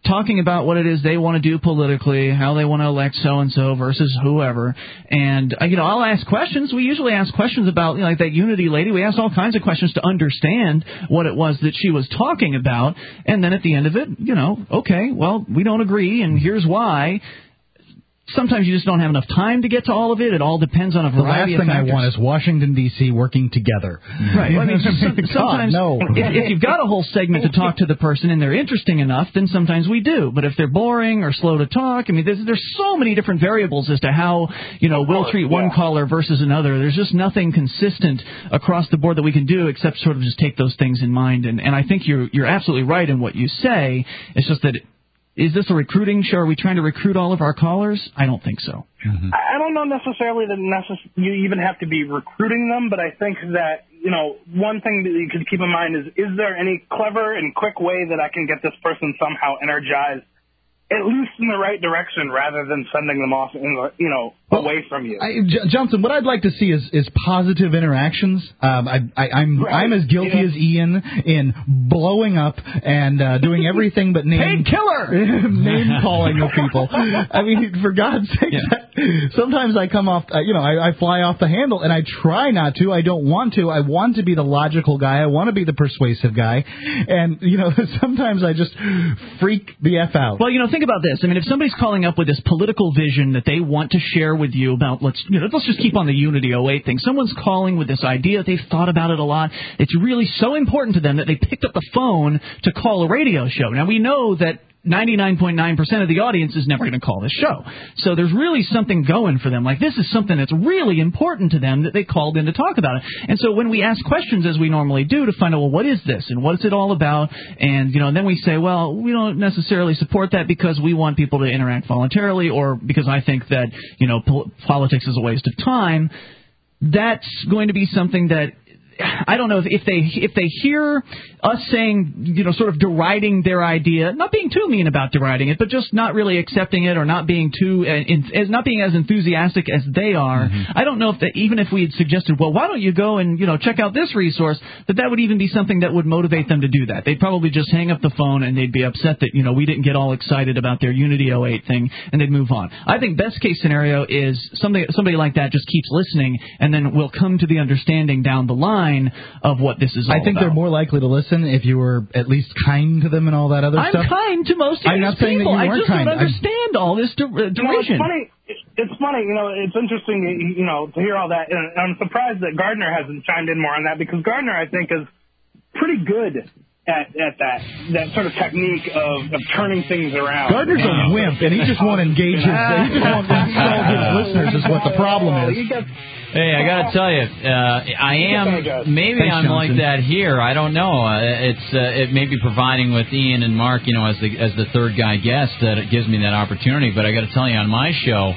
talking about what it is they want to do politically, how they want to elect so-and-so versus whoever. And, uh, you know, I'll ask questions. We usually ask questions about, you know, like that Unity lady. We ask all kinds of questions to understand what it was that she was talking about. And then at the end of it, you know, okay, well, we don't agree, and here's why. Sometimes you just don't have enough time to get to all of it. It all depends on a variety of factors. The last thing factors. I want is Washington, D C working together. Right. Well, I mean, some, sometimes God, no. if, if you've got a whole segment to talk to the person and they're interesting enough, then sometimes we do. But if they're boring or slow to talk, I mean, there's, there's so many different variables as to how, you know, we'll treat one caller versus another. There's just nothing consistent across the board that we can do except sort of just take those things in mind. And, and I think you're you're absolutely right in what you say. It's just that... Is this a recruiting show? Are we trying to recruit all of our callers? I don't think so. Mm-hmm. I don't know necessarily that necess- you even have to be recruiting them, but I think that, you know, one thing that you could keep in mind is, is there any clever and quick way that I can get this person somehow energized, at least in the right direction, rather than sending them off, in the, you know, well, away from you. I, J- Johnson, what I'd like to see is, is positive interactions. Um, I, I, I'm right. I'm as guilty yeah. as Ian in blowing up and uh, doing everything but name killer name calling of people. I mean, for God's sake, yeah. sometimes I come off, uh, you know, I, I fly off the handle, and I try not to. I don't want to. I want to be the logical guy. I want to be the persuasive guy, and you know, sometimes I just freak the f out. Well, you know, think about this. I mean, if somebody's calling up with this political vision that they want to share with you about, let's you know, let's just keep on the Unity oh eight thing. Someone's calling with this idea. They've thought about it a lot. It's really so important to them that they picked up the phone to call a radio show. Now, we know that ninety-nine point nine percent of the audience is never going to call this show. So there's really something going for them. Like, this is something that's really important to them that they called in to talk about it. And so when we ask questions, as we normally do, to find out, well, what is this and what is it all about? And, you know, then we say, well, we don't necessarily support that because we want people to interact voluntarily, or because I think that, you know, po- politics is a waste of time. That's going to be something that, I don't know if, if they if they hear us saying, you know, sort of deriding their idea, not being too mean about deriding it, but just not really accepting it, or not being too uh, in, as not being as enthusiastic as they are. Mm-hmm. I don't know if that, even if we had suggested, well, why don't you go and, you know, check out this resource, that that would even be something that would motivate them to do that. They'd probably just hang up the phone and they'd be upset that, you know, we didn't get all excited about their Unity oh eight thing, and they'd move on. I think best case scenario is somebody somebody like that just keeps listening, and then we'll come to the understanding down the line of what this is all I think about. They're more likely to listen if you were at least kind to them and all that other I'm stuff. I'm kind to most of I'm these not saying people. that you I weren't just kind. don't understand I'm... all this der- uh, derision. You know, it's funny. It's funny. You know, it's interesting. You know, to hear all that, and I'm surprised that Gardner hasn't chimed in more on that, because Gardner, I think, is pretty good at at that that sort of technique of, of turning things around. Gardner's a wimp, and he just won't engage his. He just won't consult his listeners. Is what the problem is. Hey, I got to tell you, uh, I am, maybe Thanks, I'm Johnson. like that here. I don't know. Uh, it's uh, it may be providing with Ian and Mark, you know, as the as the third guy guest, that it gives me that opportunity. But I got to tell you, on my show,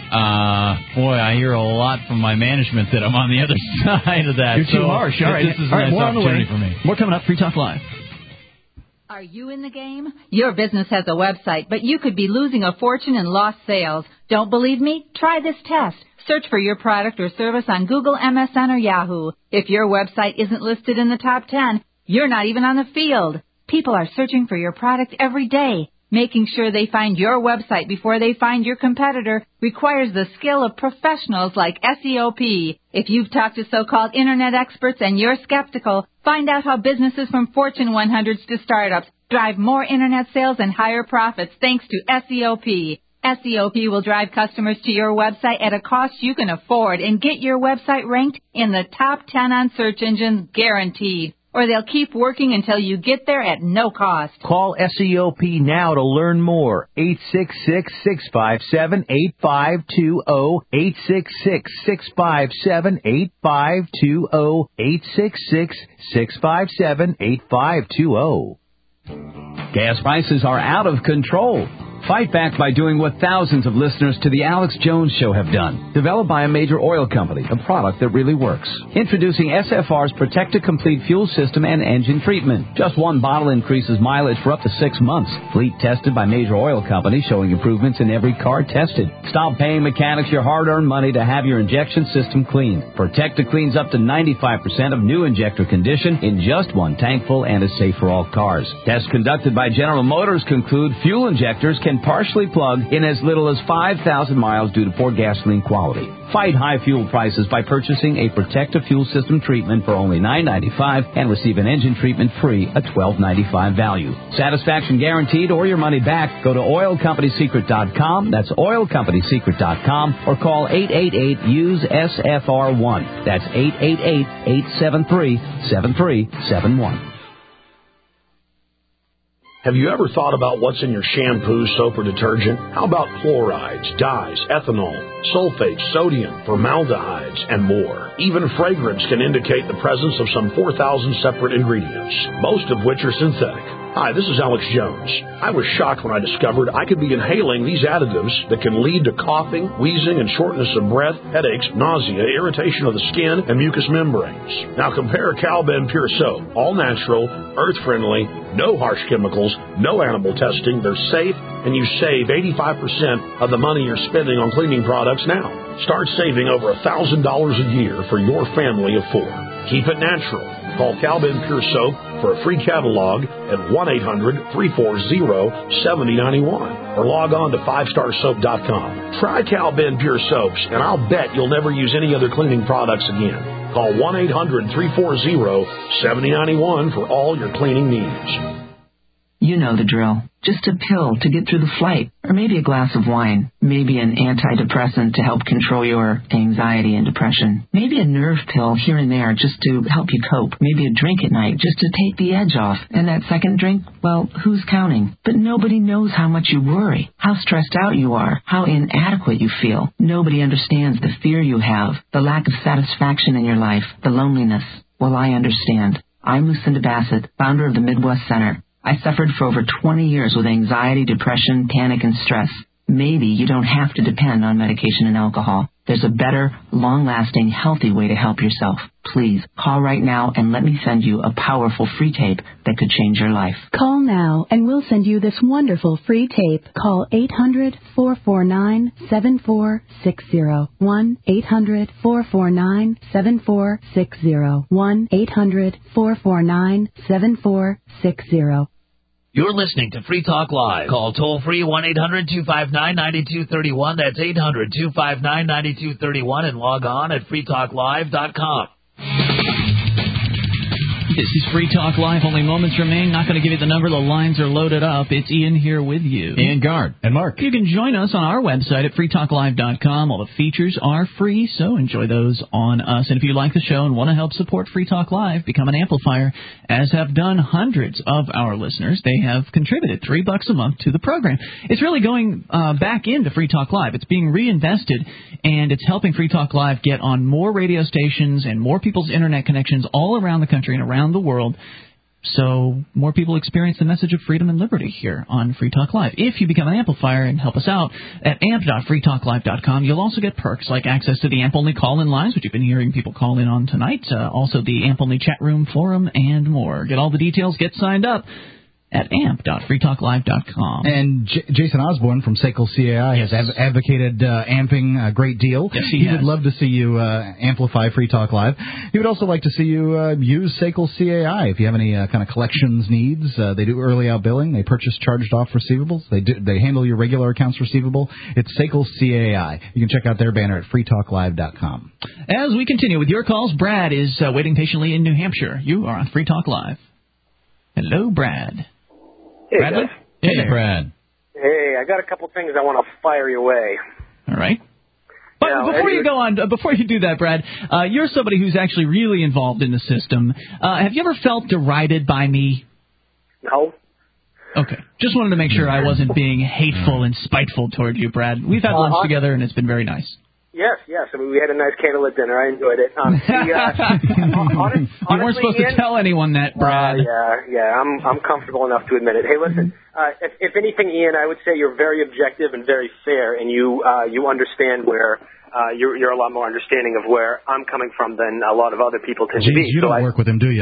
uh, boy, I hear a lot from my management that I'm on the other side of that. You're so too harsh. All right, this is a all right, nice more on the opportunity way. for me. More coming up. Free Talk Live. Are you in the game? Your business has a website, but you could be losing a fortune in lost sales. Don't believe me? Try this test. Search for your product or service on Google, M S N, or Yahoo. If your website isn't listed in the top ten, you're not even on the field. People are searching for your product every day. Making sure they find your website before they find your competitor requires the skill of professionals like S E O P. If you've talked to so-called internet experts and you're skeptical, find out how businesses from Fortune one hundreds to startups drive more internet sales and higher profits thanks to S E O P. S E O P will drive customers to your website at a cost you can afford and get your website ranked in the top ten on search engines, guaranteed. Or they'll keep working until you get there at no cost. Call S E O P now to learn more. eight six six, six five seven, eight five two zero. eight six six, six five seven, eight five two zero. eight six six, six five seven, eight five two zero. Gas prices are out of control. Fight back by doing what thousands of listeners to The Alex Jones Show have done. Developed by a major oil company, a product that really works. Introducing S F R's Protect-to-Complete fuel system and engine treatment. Just one bottle increases mileage for up to six months. Fleet tested by major oil companies, showing improvements in every car tested. Stop paying mechanics your hard-earned money to have your injection system cleaned. Protecta cleans up to ninety-five percent of new injector condition in just one tankful and is safe for all cars. Tests conducted by General Motors conclude fuel injectors can partially plug in as little as five thousand miles due to poor gasoline quality. Fight high fuel prices by purchasing a Protecta fuel system treatment for only nine ninety-five and receive an engine treatment free, a twelve ninety-five value. Satisfaction guaranteed or your money back. Go to oil company secret dot com. That's oil company secret dot com or call eight eight eight use S F R one. That's eight eight eight, eight seven three, seven three seven one. Have you ever thought about what's in your shampoo, soap, or detergent? How about chlorides, dyes, ethanol, sulfates, sodium, formaldehydes, and more? Even fragrance can indicate the presence of some four thousand separate ingredients, most of which are synthetic. Hi, this is Alex Jones. I was shocked when I discovered I could be inhaling these additives that can lead to coughing, wheezing, and shortness of breath, headaches, nausea, irritation of the skin, and mucous membranes. Now compare Calben Pure Soap, all natural, earth-friendly, no harsh chemicals, no animal testing. They're safe, and you save eighty-five percent of the money you're spending on cleaning products now. Start saving over one thousand dollars a year for your family of four. Keep it natural. Call Calben Pure Soap for a free catalog at one eight hundred, three four zero, seven zero nine one or log on to five star soap dot com. Try Calben Pure Soaps, and I'll bet you'll never use any other cleaning products again. Call one eight hundred, three four zero, seven zero nine one for all your cleaning needs. You know the drill. Just a pill to get through the flight, or maybe a glass of wine, maybe an antidepressant to help control your anxiety and depression, maybe a nerve pill here and there just to help you cope, maybe a drink at night just to take the edge off, and that second drink, well, who's counting? But nobody knows how much you worry, how stressed out you are, how inadequate you feel. Nobody understands the fear you have, the lack of satisfaction in your life, the loneliness. Well, I understand. I'm Lucinda Bassett, founder of the Midwest Center. I suffered for over twenty years with anxiety, depression, panic, and stress. Maybe you don't have to depend on medication and alcohol. There's a better, long-lasting, healthy way to help yourself. Please, call right now and let me send you a powerful free tape that could change your life. Call now and we'll send you this wonderful free tape. Call eight hundred, four four nine, seven four six zero. one eight hundred, four four nine, seven four six zero. one eight hundred, four four nine, seven four six zero. You're listening to Free Talk Live. Call toll-free one eight hundred, two five nine, nine two three one. That's eight hundred, two five nine, nine two three one and log on at free talk live dot com. This is Free Talk Live. Only moments remain. Not going to give you the number. The lines are loaded up. It's Ian here with you. Ian Guard. And Mark. You can join us on our website at free talk live dot com. All the features are free, so enjoy those on us. And if you like the show and want to help support Free Talk Live, become an amplifier, as have done hundreds of our listeners. They have contributed three bucks a month to the program. It's really going uh, back into Free Talk Live. It's being reinvested, and it's helping Free Talk Live get on more radio stations and more people's internet connections all around the country and around the world, so more people experience the message of freedom and liberty here on Free Talk Live. If you become an amplifier and help us out at amp dot free talk live dot com, you'll also get perks like access to the AMP-only call-in lines, which you've been hearing people call in on tonight, uh, also the AMP-only chat room, forum, and more. Get all the details, get signed up at amp dot free talk live dot com. And J- Jason Osborne from Sekel C A I yes. has av- advocated uh, amping a great deal. Yes, he, he has. would love to see you uh, amplify Free Talk Live. He would also like to see you uh, use Sekel C A I if you have any uh, kind of collections needs. Uh, they do early out billing. They purchase charged off receivables. They do, they handle your regular accounts receivable. It's Sekel C A I. You can check out their banner at free talk live dot com. As we continue with your calls, Brad is uh, waiting patiently in New Hampshire. You are on Free Talk Live. Hello, Brad. Hey, Bradley? guys. Hey, hey, Brad. Hey, I got a couple things I want to fire your way. All right. But now, before anyway, you go on, uh, before you do that, Brad, uh, you're somebody who's actually really involved in the system. Uh, have you ever felt derided by me? No. Okay. Just wanted to make sure I wasn't being hateful and spiteful toward you, Brad. We've had lunch uh, together, and it's been very nice. Yes, yes. I mean, we had a nice candlelit dinner. I enjoyed it. Um, the, uh, honest, you weren't supposed Ian, to tell anyone that, Brad. Uh, yeah, yeah. I'm I'm comfortable enough to admit it. Hey, listen. Uh, if, if anything, Ian, I would say you're very objective and very fair, and you uh, you understand where uh, you're you're a lot more understanding of where I'm coming from than a lot of other people tend Geez, to be. you so don't I, work with him, do you?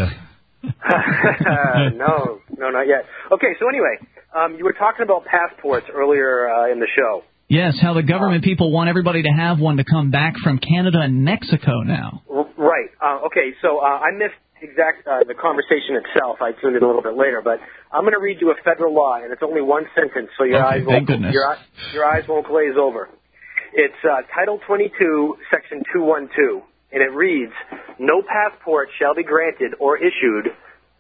uh, no, no, not yet. Okay, so anyway, um, you were talking about passports earlier uh, in the show. Yes, how the government people want everybody to have one to come back from Canada and Mexico now. Right. Uh, okay, so uh, I missed exact uh, the conversation itself. I tuned in a little bit later, but I'm going to read you a federal law, and it's only one sentence, so your okay, eyes won't goodness. your, your eyes won't glaze over. It's uh, Title twenty-two, Section two twelve, and it reads: "No passport shall be granted or issued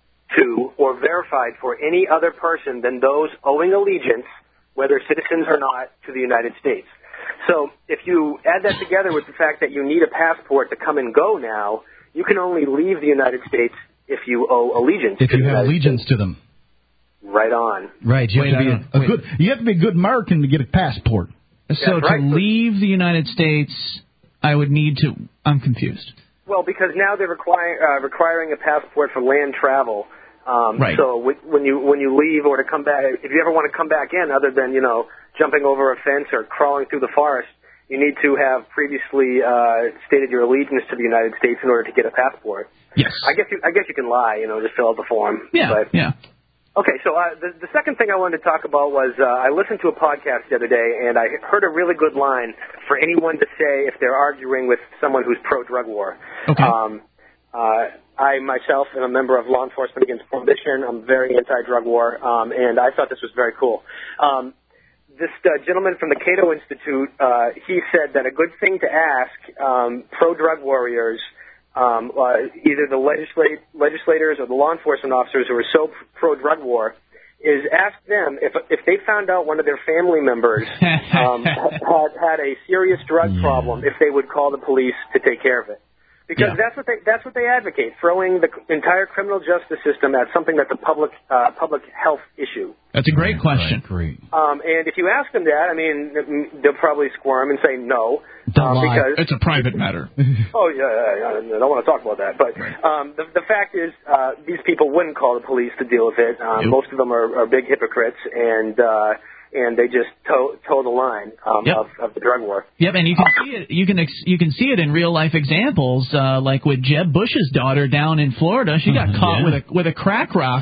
to or verified for any other person than those owing allegiance, whether citizens or not, to the United States." So if you add that together with the fact that you need a passport to come and go now, you can only leave the United States if you owe allegiance if to you the have United allegiance States. to them. Right on. Right. You Wait, have to be I a, don't- a good. You have to be a good American to get a passport. So right. to leave the United States, I would need to. I'm confused. Well, because now they're require, uh, requiring a passport for land travel. Um, Right. So w- when you when you leave or to come back, if you ever want to come back in, other than you know jumping over a fence or crawling through the forest, you need to have previously uh, stated your allegiance to the United States in order to get a passport. Yes. I guess you, I guess you can lie, you know, just fill out the form. Yeah. But, Yeah. Okay, so uh, the, the second thing I wanted to talk about was uh, I listened to a podcast the other day, and I heard a really good line for anyone to say if they're arguing with someone who's pro-drug war. Okay. Um, uh, I myself am a member of Law Enforcement Against Prohibition. I'm very anti-drug war, um, and I thought this was very cool. Um, this uh, gentleman from the Cato Institute, uh, he said that a good thing to ask um, pro-drug warriors, um, uh, either the legislate, legislators or the law enforcement officers who are so pro-drug war, is ask them if if they found out one of their family members um, had had a serious drug yeah. problem, if they would call the police to take care of it. Because Yeah. that's what they that's what they advocate, throwing the entire criminal justice system at something that's a public uh, public health issue. That's a great question. Great. Um, and if you ask them that, I mean, they'll probably squirm and say no. Don't um, lie. because It's a private matter. oh yeah, yeah, yeah, I don't want to talk about that. But um, the the fact is, uh, these people wouldn't call the police to deal with it. Um, Nope. Most of them are, are big hypocrites, and uh, and they just toe toe the line um, Yep. of, of the drug war. Yep, and you can see it. You can ex- you can see it in real life examples, uh, like with Jeb Bush's daughter down in Florida. She got caught Yeah. with a with a crack rock,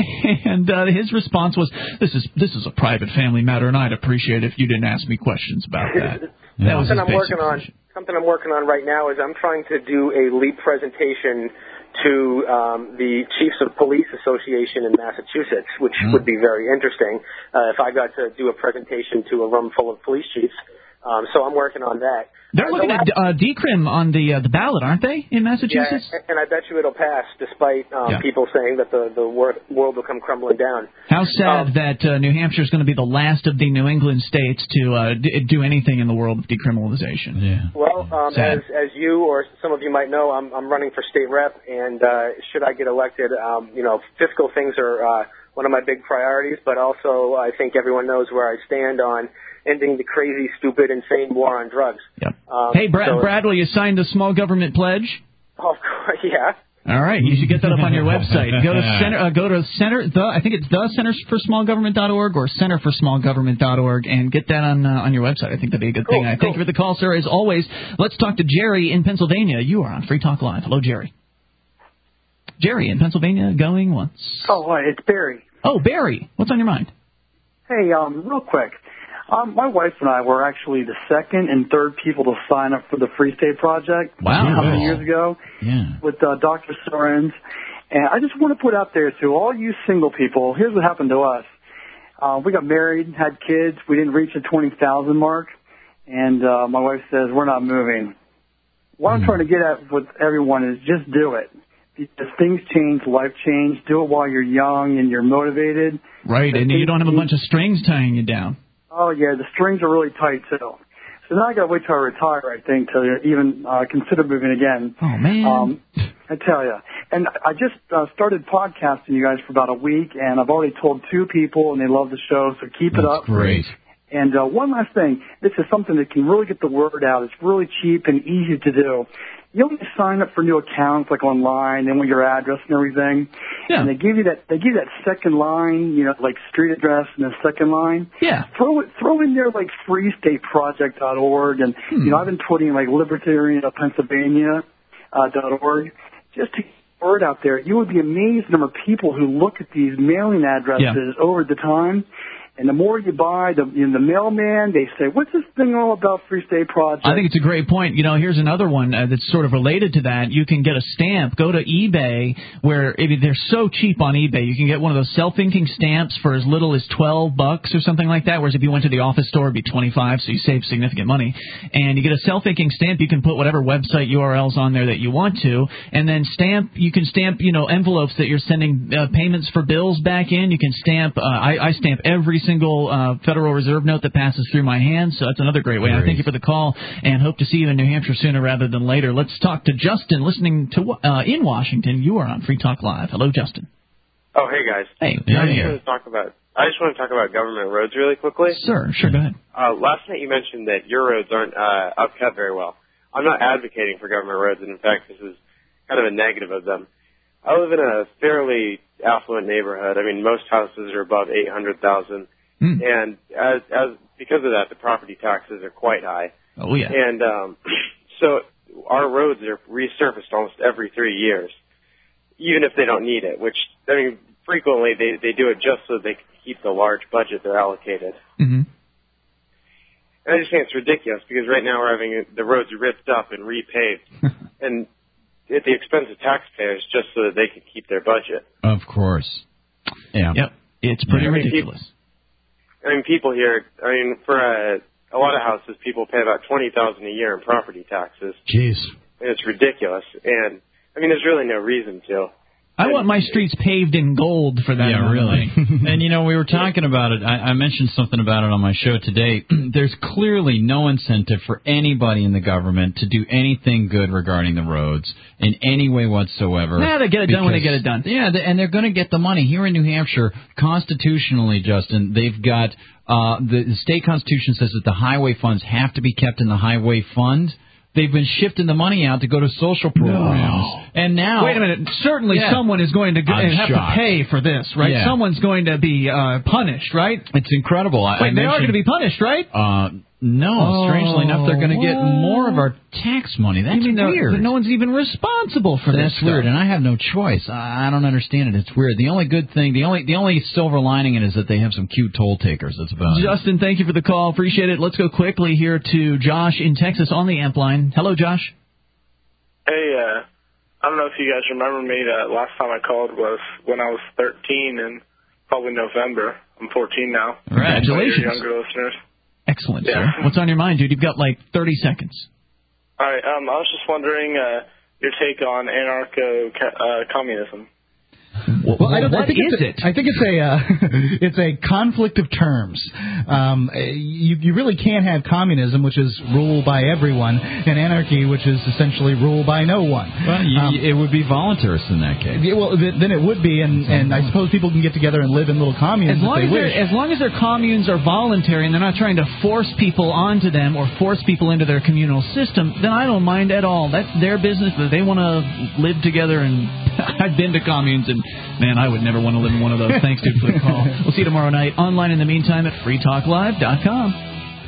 and uh, his response was, "This is this is a private family matter, and I'd appreciate it if you didn't ask me questions about that." That was his Something I'm basic working on. position. Something I'm working on right now is I'm trying to do a LEAP presentation to um, the Chiefs of Police Association in Massachusetts, which Mm. would be very interesting uh, if I got to do a presentation to a room full of police chiefs. Um, so I'm working on that. They're Uh, looking the at uh, decrim on the uh, the ballot, aren't they, in Massachusetts? Yeah, and I bet you it'll pass, despite um, Yeah. people saying that the the wor- world will come crumbling down. How sad Um, that uh, New Hampshire is going to be the last of the New England states to uh, d- do anything in the world of decriminalization. Yeah. Well, um, Sad. as as you or some of you might know, I'm I'm running for state rep, and uh, should I get elected, um, you know, fiscal things are uh, one of my big priorities. But also, I think everyone knows where I stand on ending the crazy, stupid, insane war on drugs. Yep. Um, Hey, Brad, so- Brad, will you sign the small government pledge? Oh, yeah. All right, you should get that up on your website. Go to center. Uh, go to center. The I think it's the Center for Small Government dot org or Center for Small Government dot org, and get that on uh, on your website. I think that'd be a good Cool, thing. I cool. thank you for the call, sir. As always, let's talk to Jerry in Pennsylvania. You are on Free Talk Live. Hello, Jerry. Jerry in Pennsylvania, going once. Oh, hi, it's Barry. Oh, Barry, what's on your mind? Hey, um, real quick. Um, my wife and I were actually the second and third people to sign up for the Free State Project Wow. a couple of years ago Yeah. with uh, Doctor Sorens. And I just want to put out there to all you single people, here's what happened to us. Uh, we got married, had kids. We didn't reach the twenty thousand mark. And uh, my wife says, we're not moving. What I'm trying to get at with everyone is just do it. Because things change, life change. Do it while you're young and you're motivated. Right, and you don't have a bunch of strings tying you down. Oh, yeah, the strings are really tight, too. So now I got to wait till I retire, I think, to even uh, consider moving again. Oh, man. Um, I tell you. And I just uh, started podcasting you guys for about a week, and I've already told two people, and they love the show, so keep it That's up. great. And uh, one last thing, this is something that can really get the word out. It's really cheap and easy to do. You only sign up for new accounts like online and with your address and everything. Yeah. And they give you that they give you that second line, you know, like street address and the second line. Yeah. Throw it throw in there like free state project dot org and hmm. you know, I've been putting like Libertarian of Pennsylvania uh, dot org just to get the word out there. You would be amazed the number of people who look at these mailing addresses yeah. over the time. And the more you buy, the in the mailman, they say, what's this thing all about, Free State Project? I think it's a great point. You know, here's another one uh, that's sort of related to that. You can get a stamp. Go to eBay, where if they're so cheap on eBay. You can get one of those self-inking stamps for as little as twelve bucks or something like that, whereas if you went to the office store, it'd be twenty-five, so you save significant money. And you get a self-inking stamp. You can put whatever website U R Ls on there that you want to, and then stamp. You can stamp, you know, envelopes that you're sending uh, payments for bills back in. You can stamp. Uh, I, I stamp every single uh, Federal Reserve note that passes through my hands, so that's another great way. I thank you for the call, and hope to see you in New Hampshire sooner rather than later. Let's talk to Justin, listening to uh, in Washington. You are on Free Talk Live. Hello, Justin. Oh, hey guys. Hey, I just want to talk about. I just want to talk about government roads really quickly. Sure, sure, go ahead. Uh, last night you mentioned that your roads aren't uh, upcut very well. I'm not advocating for government roads, and in fact, this is kind of a negative of them. I live in a fairly affluent neighborhood. I mean, most houses are above eight hundred thousand. Mm. And as, as because of that, the property taxes are quite high. Oh, yeah. And um, so our roads are resurfaced almost every three years, even if they don't need it, which, I mean, frequently they, they do it just so they can keep the large budget they're allocated. Mm-hmm. And I just think it's ridiculous because right now we're having the roads ripped up and repaved, and at the expense of taxpayers just so that they can keep their budget. Of course. Yeah. Yep. It's pretty I mean, ridiculous. People, I mean, people here, I mean, for a, a lot of houses, people pay about twenty thousand dollars a year in property taxes. Jeez. And it's ridiculous. And, I mean, there's really no reason to. I want my streets paved in gold for that. Yeah, really. And, you know, we were talking about it. I, I mentioned something about it on my show today. There's clearly no incentive for anybody in the government to do anything good regarding the roads in any way whatsoever. Yeah, they get it because, done when they get it done. Yeah, and they're going to get the money. Here in New Hampshire, constitutionally, Justin, they've got uh, the, the state constitution says that the highway funds have to be kept in the highway fund. They've been shifting the money out to go to social programs. No. And now... Wait a minute. Certainly yeah. someone is going to go, have shocked. to pay for this, right? Yeah. Someone's going to be uh, punished, right? It's incredible. I, Wait, I they are going to be punished, right? Uh, no. Oh, strangely enough, they're going to get more of our tax money. That's you mean weird. No one's even responsible for That's this weird, stuff. and I have no choice. I, I don't understand it. It's weird. The only good thing, the only the only silver lining in it is that they have some cute toll takers. That's about Justin, it. Justin, thank you for the call. Appreciate it. Let's go quickly here to Josh in Texas on the amp line. Hello, Josh. Hey, uh, I don't know if you guys remember me. Uh, last time I called was when I was thirteen in probably November. I'm fourteen now. Congratulations. Your younger listeners. Excellent, yeah. sir. What's on your mind, dude? You've got like thirty seconds. All right. Um, I was just wondering uh, your take on anarcho-communism. Well, I don't, what I think is it's it? a, I think it's a uh, it's a conflict of terms. Um, you you really can't have communism, which is rule by everyone, and anarchy, which is essentially rule by no one. Well, you, um, it would be voluntarist in that case. Yeah, well, th- then it would be, and, and I suppose people can get together and live in little communes as long if as they wish. As long as their communes are voluntary and they're not trying to force people onto them or force people into their communal system, then I don't mind at all. That's their business. That they want to live together, and I've been to communes, and man, I would never want to live in one of those. Thanks, dude, for the call. We'll see you tomorrow night online in the meantime at free talk live dot com.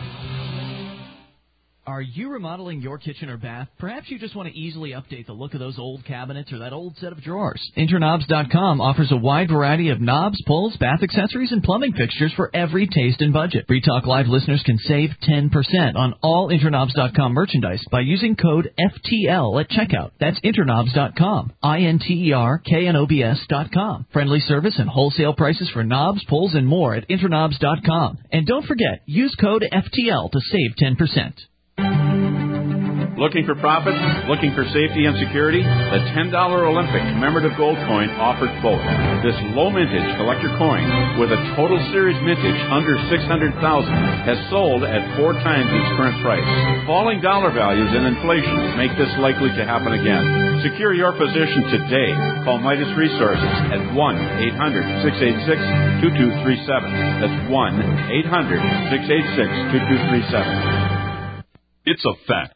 Are you remodeling your kitchen or bath? Perhaps you just want to easily update the look of those old cabinets or that old set of drawers. Interknobs dot com offers a wide variety of knobs, pulls, bath accessories, and plumbing fixtures for every taste and budget. Free Talk Live listeners can save ten percent on all Interknobs dot com merchandise by using code F T L at checkout. That's Interknobs dot com. I N T E R K N O B S dot com. Friendly service and wholesale prices for knobs, pulls, and more at Interknobs dot com. And don't forget, use code F T L to save ten percent. Looking for profits? Looking for safety and security? The ten dollar Olympic commemorative gold coin offered both. This low mintage collector coin with a total series mintage under six hundred thousand has sold at four times its current price. Falling dollar values and inflation make this likely to happen again. Secure your position today. Call Midas Resources at one eight hundred six eight six two two three seven. That's one eight hundred six eight six two two three seven. It's a fact.